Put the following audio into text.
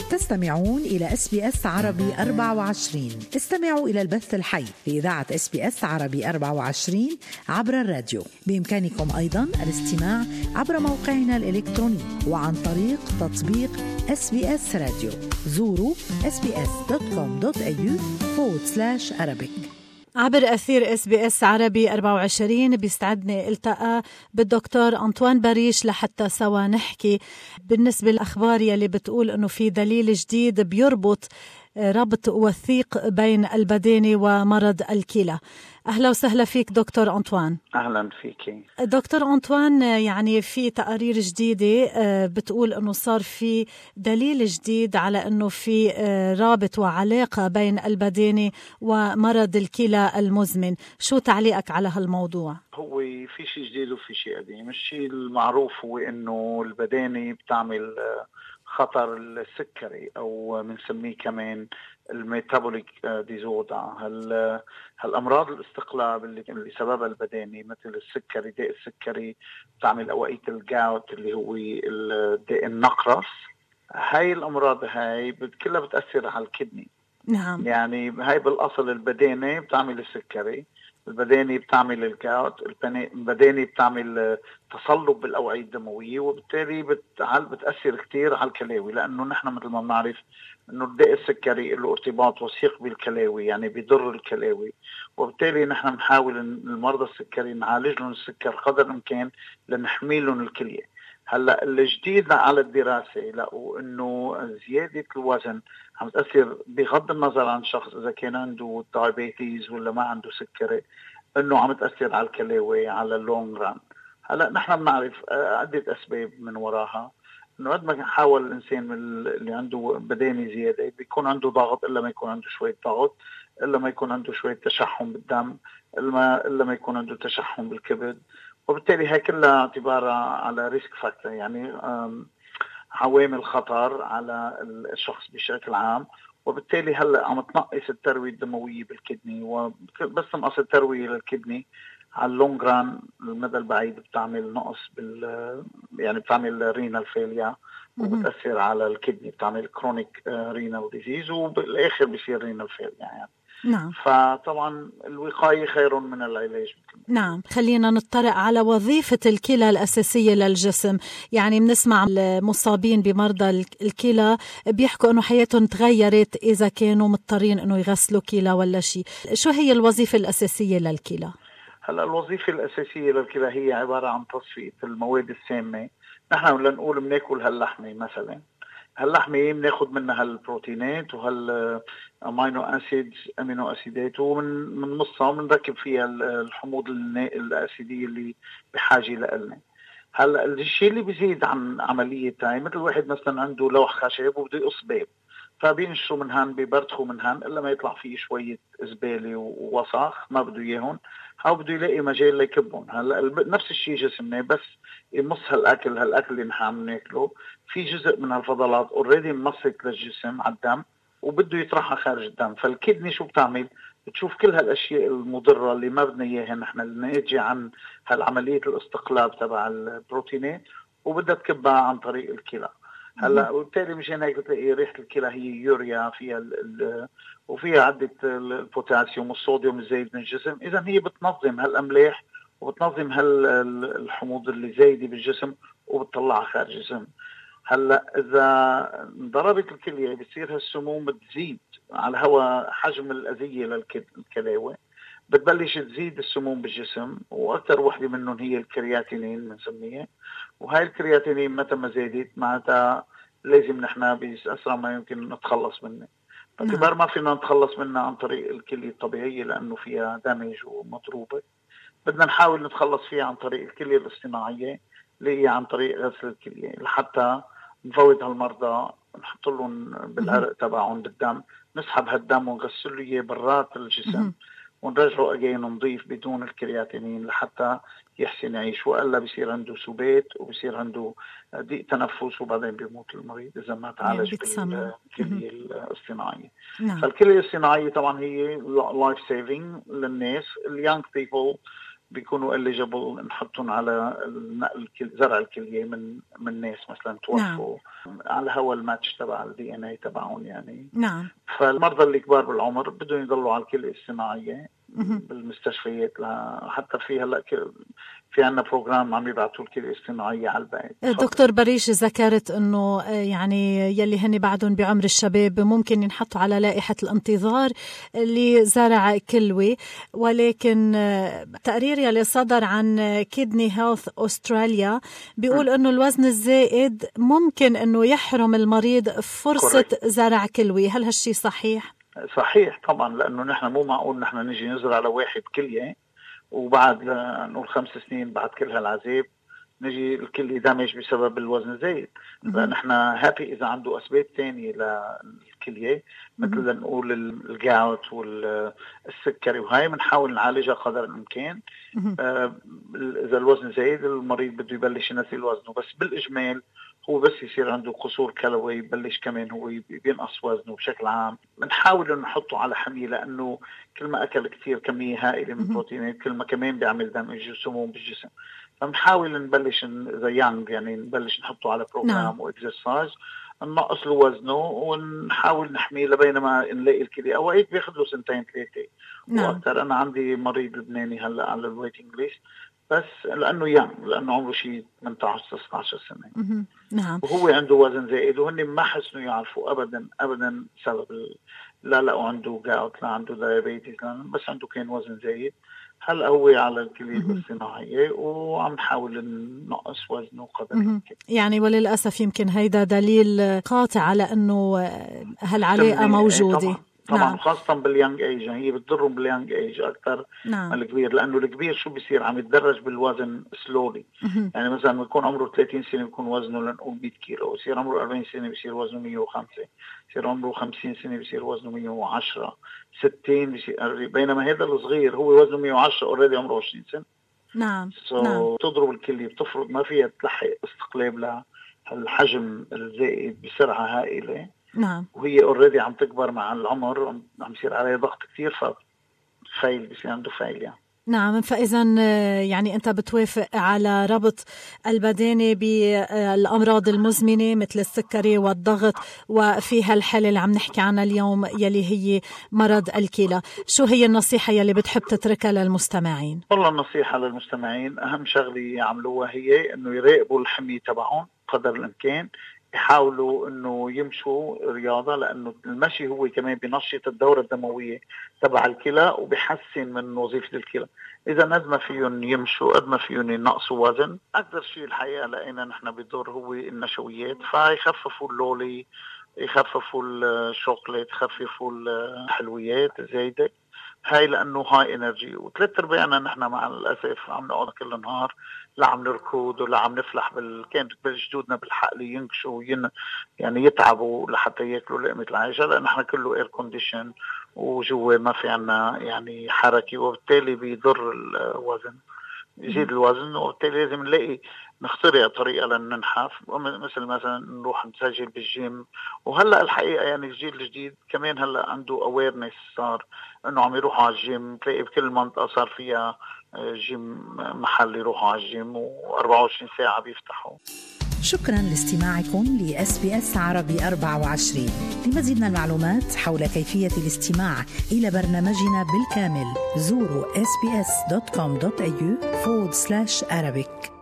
تستمعون إلى SBS عربي 24. استمعوا إلى البث الحي في إذاعة SBS عربي 24 عبر الراديو. بإمكانكم أيضاً الاستماع عبر موقعنا الإلكتروني وعن طريق تطبيق SBS راديو. زوروا sbs.com.au/Arabic. عبر أثير SBS عربي 24 بيستعدني التقى بالدكتور أنطوان باريش لحتى سوا نحكي بالنسبة للأخبار يلي بتقول أنه في دليل جديد بيربط ربط وثيق بين البدانة ومرض الكلى. أهلا وسهلا فيك دكتور أنطوان. أهلا فيك دكتور أنطوان، يعني في تقارير جديدة بتقول أنه صار في دليل جديد على أنه في رابط وعلاقة بين البدانة ومرض الكلى المزمن. شو تعليقك على هالموضوع؟ هو في شيء جديد وفي شيء قديم. الشيء المعروف هو أنه البدانة بتعمل خطر السكري أو بنسميه كمان الميتابوليك ديزوردر. هالأمراض الاستقلاب اللي سببها البداني مثل السكري، داء السكري، بتعمل أوقية الجاوت اللي هو داء النقرس. هاي الأمراض هاي كلها بتأثر على الكدني. نعم. يعني هاي بالأصل البداني بتعمل السكري، البداني بتعمل الجاوت، البداني بتعمل تصلب بالأوعية الدموية، وبالتالي بتأثر كتير على الكلاوي، لأنه نحن مثل ما بنعرف أنه الداء السكري له ارتباط وثيق بالكلاوي، يعني بيضر الكلاوي، وبالتالي نحن نحاول المرضى السكري نعالج لهم السكر قدر الإمكان لنحمي لهم الكلية. هلا الجديد على الدراسة لقوا انه زيادة الوزن عم تأثر بغض النظر عن الشخص اذا كان عنده دايابيتيز ولا ما عنده سكري، انه عم تأثر على الكلاوي على اللونج ران. هلا نحن بنعرف عدة اسباب من وراها، انه قد ما حاول الانسان من اللي عنده بداني زيادة بيكون عنده ضغط، الا ما يكون عنده شوية ضغط، الا ما يكون عنده شوية تشحم بالدم، الا ما يكون عنده تشحم بالكبد، وبالتالي هي كلها اعتبارها على ريسك فاكتور، يعني عوامل خطر على الشخص بشكل عام. وبالتالي هلا عم تنقص التروية الدموية بالكدني، وبس تنقص التروية للكدني على اللونج ران المدى البعيد بتعمل نقص يعني بتعمل رينال فيليا، وبتأثر على الكدني، بتعمل كرونيك رينال ديزيز، وبالاخر بيصير رينال فيليا يعني. نعم. فطبعا الوقاية خير من العلاج. نعم. خلينا نطرق على وظيفة الكلى الأساسية للجسم. يعني بنسمع المصابين بمرضى الكلى بيحكوا أنه حياتهم تغيرت إذا كانوا مضطرين أنه يغسلوا كلى ولا شيء. شو هي الوظيفة الأساسية للكلى؟ هلا الوظيفة الأساسية للكلى هي عبارة عن تصفية المواد السامة. نحن لنقول بناكل هاللحمة مثلا، هاللحمة بناخد منها هالبروتينات وهالامينو اسيدات، ومن نصها بنركب فيها الحموض الاسيدية اللي بحاجة لنا. هلا الشيء اللي بيزيد عن عملية هاي، مثل واحد مثلا عنده لوح خشب وبده يقص باب، فبينشروا من هان، بيبرتخوا من هان، الا ما يطلع فيه شوية زبالة ووسخ ما بده اياهم، او بده يلاقي مجال ليكبهم. هلا نفس الشيء جسمنا، بس يمص هالاكل اللي نحن عم ناكله، في جزء من هالفضلات اوريدي مصت للجسم على الدم وبده يطرحها خارج الدم. فالكدني شو بتعمل؟ بتشوف كل هالاشياء المضره اللي ما بدنا اياها نحن، الناتجه عن هالعمليه الاستقلاب تبع البروتينات، وبدها تكبها عن طريق الكلى. هلا وبالتالي مشان هيك بتلاقي ريحه الكلى هي يوريا، فيها وفيها عده البوتاسيوم والصوديوم الزايد من الجسم. اذا هي بتنظم هالاملاح وبتنظم هالحموض اللي زايده بالجسم وبتطلعها خارج الجسم. هلا اذا انضربت الكليه بتصير هالسموم بتزيد على هوا حجم الاذيه للكلاوي، بتبلش تزيد السموم بالجسم، واكثر وحده منهم هي الكرياتينين بنسميها. وهاي الكرياتينين متى ما زادت معناتها لازم نحن بأسرع ما يمكن نتخلص منها. باعتبار ما فينا نتخلص منها عن طريق الكلية الطبيعية لأنه فيها دمج ومضروبة، بدنا نحاول نتخلص فيها عن طريق الكلية الاصطناعية اللي هي عن طريق غسل الكلية، لحتى نفوت هالمرضى، نحط لهم بالعرق تبعهم بالدم، نسحب هالدم ونغسل له اياه برات الجسم ونرجعه أجين نضيف بدون الكرياتينين لحتى يحسن يعيش، وإلا بيصير عنده سبات وبيصير عنده ضيق تنفس وبعدين بيموت المريض إذا ما تعالج بالكلية الاصطناعية. فالكلية الاصطناعية طبعا هي لايف سيفينج للناس اليانج بيبل بيكونوا eligible نحطهم على زرع الكلية من ناس مثلا توفوا على هوا الماتش تبع الDNA تبعهم يعني. فالمرضى الكبار بالعمر بدهم يضلوا على الكلية الصناعية بالمستشفيات. حتى في هلا في عنا بروجرام عم يبعثوا الكلية الصناعية على البيت. دكتور بريش ذكرت انه يعني يلي هن بعدهم بعمر الشباب ممكن ينحطوا على لائحة الانتظار لزرع كلوي، ولكن تقرير يلي صدر عن كيدني هيلث أستراليا بيقول انه الوزن الزائد ممكن انه يحرم المريض فرصة زرع كلوي. هل هالشي صحيح؟ صحيح طبعا، لانه نحن مو معقول نحن نجي نزرع لواحد كلية وبعد نقول 5 سنين بعد كل هالعذاب نجي الكلية دامج بسبب الوزن الزايد. فنحن هابي إذا عنده أسباب تانية للكلية مثل نقول الجاوت والسكري وهاي بنحاول نعالجها قدر الإمكان. إذا الوزن زايد المريض بده يبلش ينزل وزنه، بس بالإجمال هو بس يصير عنده قصور كلوي يبلش كمان هو بينقص وزنه بشكل عام. بنحاول نحطه على حمية، لأنه كل ما أكل كتير كمية هائلة من البروتينات كل ما كمان بيعمل دمج وسموم بالجسم. فبنحاول نبلش إذا يانج يعني نبلش نحطه على بروجرام وإكسرسايز ننقص له وزنه ونحاول نحميه لبينما نلاقي الكلية. أوقات بياخد له 2-3 وأكثر. أنا عندي مريض لبناني هلا على الويتنج ليست بس لأنه لأنه عمره شيء 18-19 سنة. وهو عنده وزن زائد وهن ما حسنوا يعرفوا أبدا سبب. لا لقوا عنده جاوت، لا عنده دايابيتيز، بس عنده كان وزن زائد. هلا هو على الكلية الصناعية وعم نحاول ننقص وزنه قدر الإمكان. يعني وللأسف يمكن هيدا دليل قاطع على أنه هالعلاقة موجودة. طبعا خاصة باليانج ايج، يعني هي بتضرهم باليانج ايج أكثر من الكبير، لأنه الكبير شو بيصير عم يتدرج بالوزن سلولي. يعني مثلا بيكون عمره 30 سنة بيكون وزنه لنقول 100 كيلو، يصير عمره 40 سنة بيصير وزنه 105، يصير عمره 50 سنة بيصير وزنه 110، 60 بيصير. بينما هذا الصغير هو وزنه 110 اوريدي عمره 20 سنة. تضرب الكلية بتفرض ما فيها تلحق استقلاب للحجم الزائد بسرعة هائلة. وهي اوريدي عم تكبر مع العمر، عم يصير عليها ضغط كتير ففايل بيصير عنده فايل يعني. فإذا يعني أنت بتوافق على ربط البدانة بالأمراض المزمنة مثل السكري والضغط، وفي هالحالة اللي عم نحكي عنها اليوم يلي هي مرض الكلى. شو هي النصيحة يلي بتحب تتركها للمستمعين؟ والله النصيحة للمستمعين أهم شغلة يعملوها هي إنه يراقبوا الحمية تبعهم قدر الإمكان، يحاولوا انه يمشوا رياضة، لانه المشي هو كمان بينشط الدورة الدموية تبع الكلى وبيحسن من وظيفة الكلى. اذا قد ما فيهم يمشوا قد ما فيهم ينقصوا وزن. اكثر شيء الحقيقة لقينا نحن بيضر هو النشويات، فيخففوا اللولي، يخففوا الشوكولات، يخففوا الحلويات الزايدة هاي، لأنه هاي إنرجي. وثلاث أرباعنا نحن مع الأسف عم نقعد كل النهار لا عم نركض ولا عم نفلح كانت جدودنا بالحقل ينكشوا يعني يتعبوا لحتى ياكلوا لقمة العيش. لأن نحن كله اير كونديشن وجوا ما في عنا يعني حركة، وبالتالي بيضر الوزن، يزيد الوزن. وبالتالي لازم نلاقي نخترع طريقة لننحف، مثلا نروح نسجل بالجيم. وهلأ الحقيقة يعني الجيل الجديد كمان هلأ عنده awareness، صار انه عم يروحوا على الجيم. تلاقي بكل منطقة صار فيها جيم، محل يروحوا على الجيم و24 ساعة بيفتحوا. شكرا لاستماعكم لSBS عربي 24. لمزيد من المعلومات حول كيفية الاستماع إلى برنامجنا بالكامل زوروا sbs.com.au/Arabic.